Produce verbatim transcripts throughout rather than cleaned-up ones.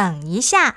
等一下。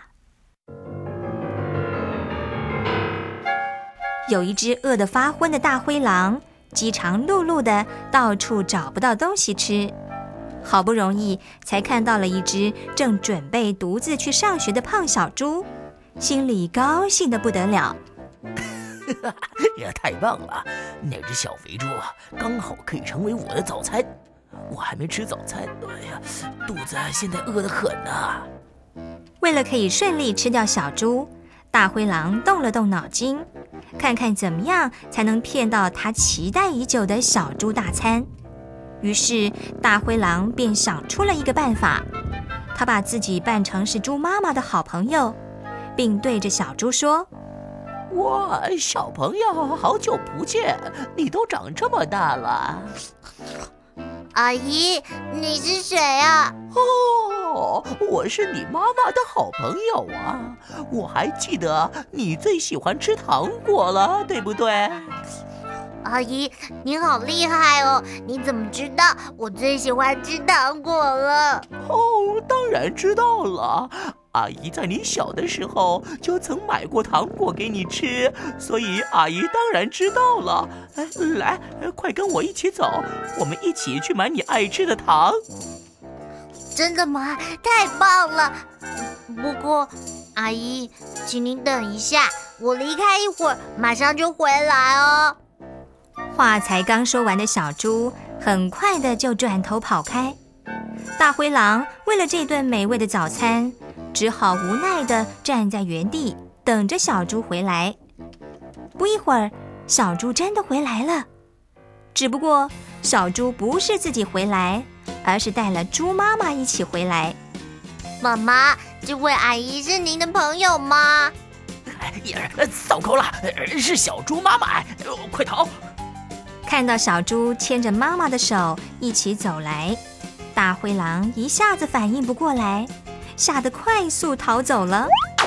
有一只饿得发昏的大灰狼，饥肠辘辘的到处找不到东西吃，好不容易才看到了一只正准备独自去上学的胖小猪，心里高兴得不得了。 也太棒了，那只小肥猪刚好可以成为我的早餐。我还没吃早餐，哎呀，肚子现在饿得很啊。 为了可以顺利吃掉小猪，大灰狼动了动脑筋，看看怎么样才能骗到他期待已久的小猪大餐。于是大灰狼便想出了一个办法，他把自己扮成是猪妈妈的好朋友，并对着小猪说： 哇，小朋友，好久不见，你都长这么大了。 阿姨，你是谁啊？ 哦，我是你妈妈的好朋友啊，我还记得你最喜欢吃糖果了，对不对？ 阿姨，你好厉害哦！你怎么知道我最喜欢吃糖果了？ 哦，当然知道了。阿姨在你小的时候就曾买过糖果给你吃，所以阿姨当然知道了。来，快跟我一起走，我们一起去买你爱吃的糖。 真的吗？太棒了！不过，阿姨，请您等一下，我离开一会儿，马上就回来哦。 话才刚说完的小猪，很快的就转头跑开。大灰狼为了这顿美味的早餐，只好无奈地站在原地，等着小猪回来。不一会儿，小猪真的回来了。只不过，小猪不是自己回来，而是带了猪妈妈一起回来。 妈妈，这位阿姨是您的朋友吗？ 呀，糟糕了，是小猪妈妈，快逃！ 看到小猪牵着妈妈的手一起走来，大灰狼一下子反应不过来，吓得快速逃走了。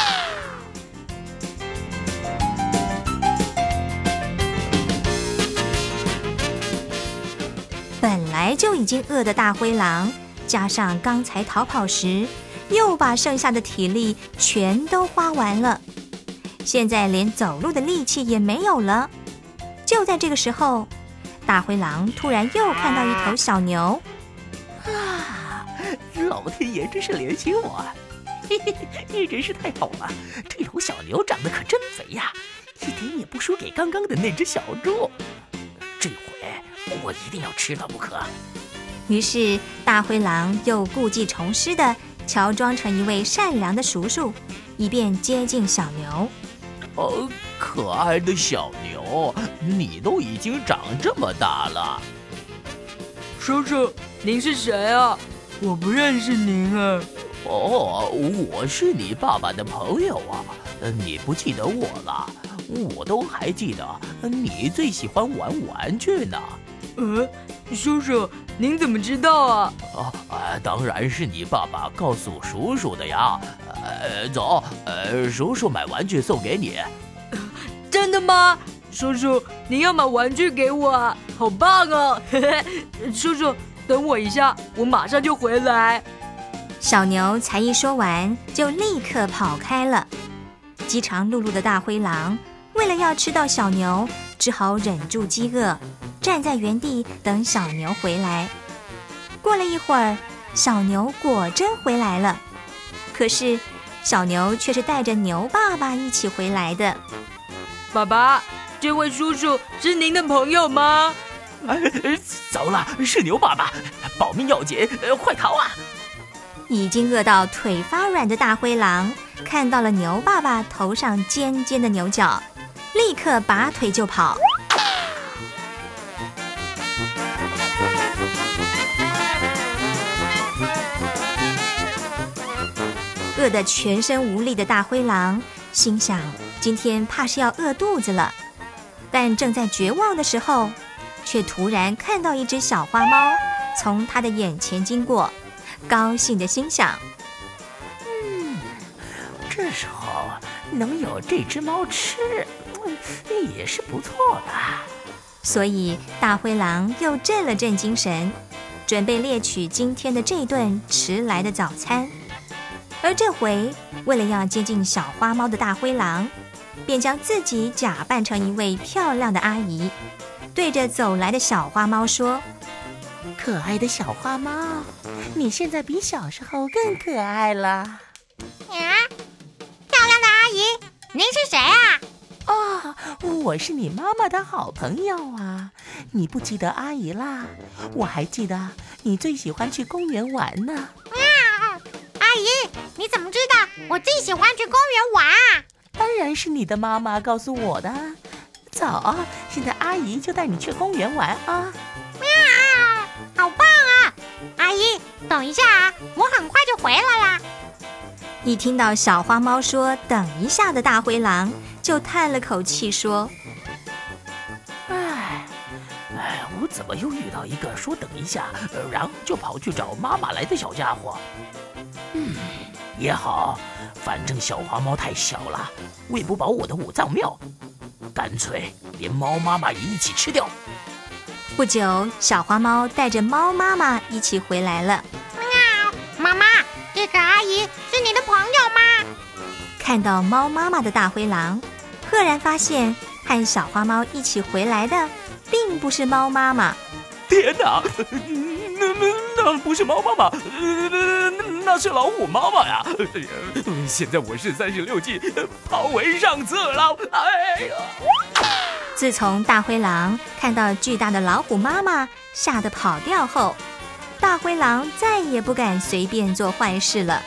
本来就已经饿的大灰狼，加上刚才逃跑时又把剩下的体力全都花完了，现在连走路的力气也没有了。就在这个时候，大灰狼突然又看到一头小牛。 啊，老天爷真是怜惜我，嘿嘿嘿，真是太好了！这头小牛长得可真肥呀，一点也不输给刚刚的那只小猪。这回我一定要吃到不可。 于是大灰狼又故技重施地乔装成一位善良的叔叔，以便接近小牛。 哦，可爱的小牛，你都已经长这么大了。 叔叔，您是谁啊？我不认识您啊。 哦，我是你爸爸的朋友啊，你不记得我了？我都还记得你最喜欢玩玩具呢。 呃，叔叔，您怎么知道啊？ 啊，当然是你爸爸告诉叔叔的呀。呃，走，呃，叔叔买玩具送给你。 真的吗？叔叔，您要买玩具给我啊？好棒哦！嘿嘿，叔叔，等我一下，我马上就回来。 小牛才一说完，就立刻跑开了。饥肠辘辘的大灰狼，为了要吃到小牛，只好忍住饥饿，站在原地等小牛回来。过了一会儿，小牛果真回来了，可是小牛却是带着牛爸爸一起回来的。 爸爸，这位叔叔是您的朋友吗？ 哎，糟了，是牛爸爸，保命要紧，快逃啊！ 已经饿到腿发软的大灰狼，看到了牛爸爸头上尖尖的牛角，立刻拔腿就跑。饿得全身无力的大灰狼心想，今天怕是要饿肚子了。但正在绝望的时候，却突然看到一只小花猫从他的眼前经过，高兴的心想， 嗯，这时候能有这只猫吃，也是不错的。 所以大灰狼又振了振精神，准备猎取今天的这顿迟来的早餐。 而这回，为了要接近小花猫的大灰狼，便将自己假扮成一位漂亮的阿姨，对着走来的小花猫说： 可爱的小花猫，你现在比小时候更可爱了。 啊，漂亮的阿姨，您是谁啊？ 哦，我是你妈妈的好朋友啊，你不记得阿姨啦？我还记得你最喜欢去公园玩呢。 啊，阿姨，你怎么知道我最喜欢去公园玩啊？ 当然是你的妈妈告诉我的。走，现在阿姨就带你去公园玩啊。 喵，好棒啊！阿姨，等一下啊，我很快就回来啦。 一听到小花猫说等一下的大灰狼，就叹了口气说： 哎，哎，我怎么又遇到一个说等一下，然后就跑去找妈妈来的小家伙？嗯，也好，反正小花猫太小了，喂不饱我的五脏庙，干脆连猫妈妈也一起吃掉。 不久，小花猫带着猫妈妈一起回来了。 喵，妈妈，这个阿姨是你的朋友吗？ 看到猫妈妈的大灰狼，赫然发现和小花猫一起回来的，并不是猫妈妈。 天哪，那那那不是猫妈妈，那是老虎妈妈呀！现在我是三十六计，跑为上策了。哎呀！ 自从大灰狼看到巨大的老虎妈妈吓得跑掉后，大灰狼再也不敢随便做坏事了。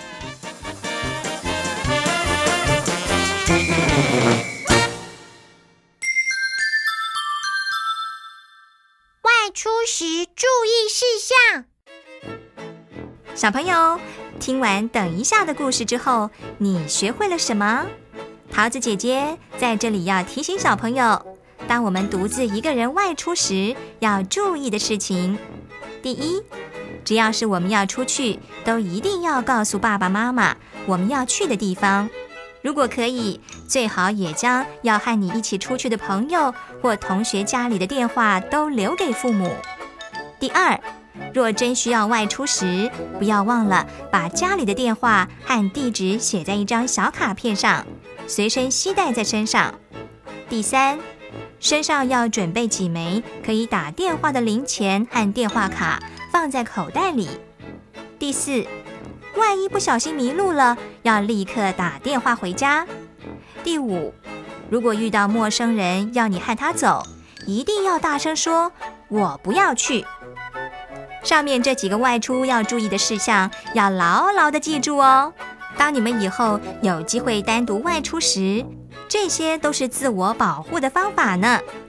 外出时注意事项。 小朋友，听完等一下的故事之后，你学会了什么？桃子姐姐在这里要提醒小朋友，当我们独自一个人外出时，要注意的事情。第一，只要是我们要出去，都一定要告诉爸爸妈妈我们要去的地方。如果可以，最好也将要和你一起出去的朋友或同学家里的电话都留给父母。第二，若真需要外出时，不要忘了把家里的电话和地址写在一张小卡片上，随身携带在身上。第三，身上要准备几枚可以打电话的零钱和电话卡，放在口袋里。第四，万一不小心迷路了，要立刻打电话回家。第五，如果遇到陌生人要你和他走，一定要大声说我不要去。上面这几个外出要注意的事项，要牢牢地记住哦。当你们以后有机会单独外出时，这些都是自我保护的方法呢。